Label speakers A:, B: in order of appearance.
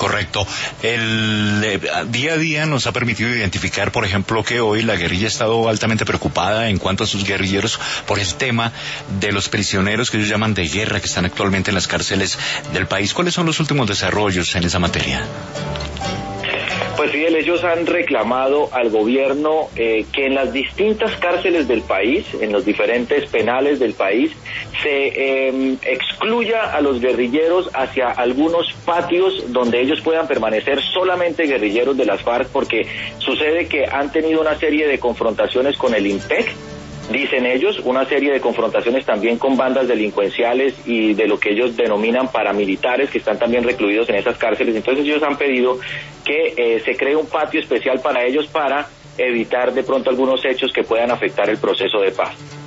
A: Correcto. El día a día nos ha permitido identificar, por ejemplo, que hoy la guerrilla ha estado altamente preocupada en cuanto a sus guerrilleros por el tema de los prisioneros que ellos llaman de guerra que están actualmente en las cárceles del país. ¿Cuáles son los últimos desarrollos en esa materia?
B: Pues Fidel, ellos han reclamado al gobierno que en las distintas cárceles del país, en los diferentes penales del país, se excluya a los guerrilleros hacia algunos patios donde ellos puedan permanecer solamente guerrilleros de las FARC, porque sucede que han tenido una serie de confrontaciones con el IMPEC, dicen ellos, una serie de confrontaciones también con bandas delincuenciales y de lo que ellos denominan paramilitares que están también recluidos en esas cárceles. Entonces ellos han pedido que se cree un patio especial para ellos para evitar de pronto algunos hechos que puedan afectar el proceso de paz.